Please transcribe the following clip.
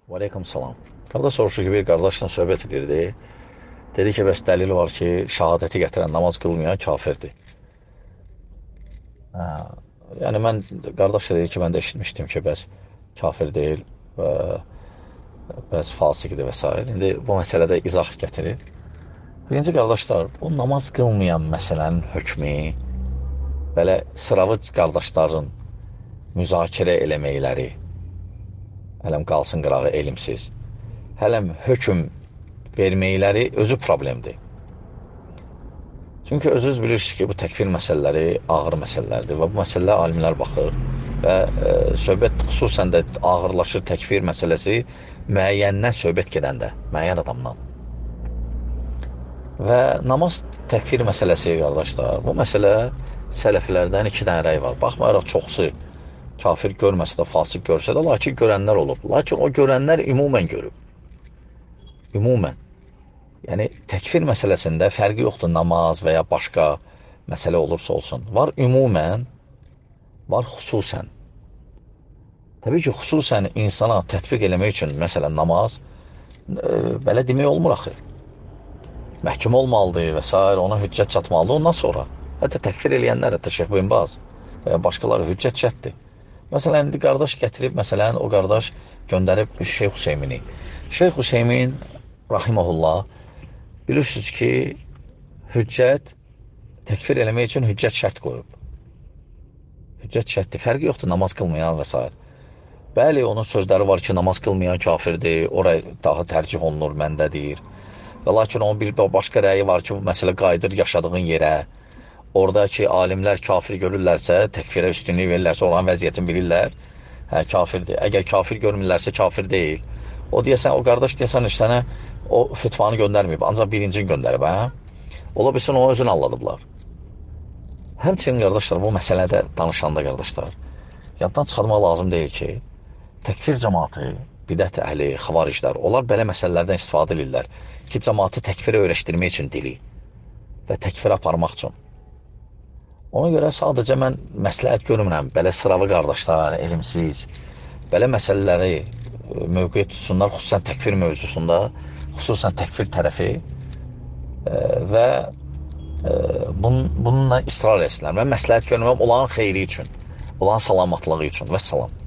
Və aleykum salam. Qardaş soruşur ki, bir qardaşla söhbət edirdi. Dedi ki, bəs dəlil var ki, şəhadəti gətirən, namaz qılmayan kafirdir. Hə, yəni mən, qardaş dedi ki, mən də eşitmişdim ki, bəs kafir deyil və bəs fasiqdir və s. İndi bu məsələdə izah gətirir. Birinci qardaşlar, bu namaz qılmayan məsələnin hökmü belə sıravi qardaşların müzakirə eləməkləri, hələm qalsın qırağı elmsiz, hələm hökm verməkləri özü problemdir. Çünki özünüz bilirsiniz ki, bu təkfir məsələləri ağır məsələlərdir və bu məsələlər alimlər baxır və söhbət xüsusən də ağırlaşır təkfir məsələsi müəyyəndən söhbət gedəndə, müəyyən adamdan. Və namaz təkfir məsələsi, qardaşlar, bu məsələ sələflərdən 2 dənə rəy var. Baxmayaraq çoxsu kafir görməsə də, fasıq görsə də, lakin görənlər olub. Lakin o görənlər ümumən görüb. Ümumən. Yəni, təkfir məsələsində fərqi yoxdur, namaz və ya başqa məsələ olursa olsun. Var ümumən, var xüsusən. Təbii ki, xüsusən insana tətbiq eləmək üçün, məsələn, namaz, belə demək olmur axı. Məhkum olmalıdır və s. Ona hüccət çatmalıdır ondan sonra. Hətta təkfir eləyənlər, hətta Şeyx İbn Baz və ya başqaları hüccət çətdir. Məsələn, indi qardaş gətirib, məsələn, o qardaş göndərib Şeyx Hüseymini. Şeyx Hüseymin, rahiməhullah, bilirsiniz ki, hüccət təkfir eləmək üçün hüccət şərt qoyub. Hüccət şərtdir, fərqi yoxdur, namaz qılmayan və s. Bəli, onun sözləri var ki, namaz qılmayan kafirdir, oraya daha tərcih olunur, məndə deyir. Və lakin onun bir başqa rəyi var ki, bu məsələ qayıdır yaşadığın yerə. Oradakı alimlər kafir görürlərsə, təkfirə üstünlük verirlərsə, olan vəziyyətini bilirlər, hə, kafirdir. Əgər kafir görmürlərsə, kafir deyil. O deyəsən, o qardaş deyəsən, sənə o fitvanı göndərməyib, ancaq birincini göndərib, hə? Ola bilsin, onu özünü anladıblar. Həmçinin, qardaşlar, bu məsələdə danışanda, qardaşlar, yaddan çıxarmaq lazım deyil ki, təkfir cəmaatı, bidət əhli, xavariclər, onlar belə məsələlərdən istifadə edirlər ki, cəmaatı təkfirə öyrəşdirmək üçün dili və təkfirə aparmaq üçün. Ona görə sadəcə mən məsləhət görmürəm, belə sıravi qardaşlar, elmsiz, belə məsələləri mövqeyə tutsunlar, xüsusən təkfir mövzusunda, xüsusən təkfir tərəfi və bununla israr etsinlər. Mən məsləhət görmürəm, olan xeyri üçün, olan salamatlığı üçün. Vəssalam.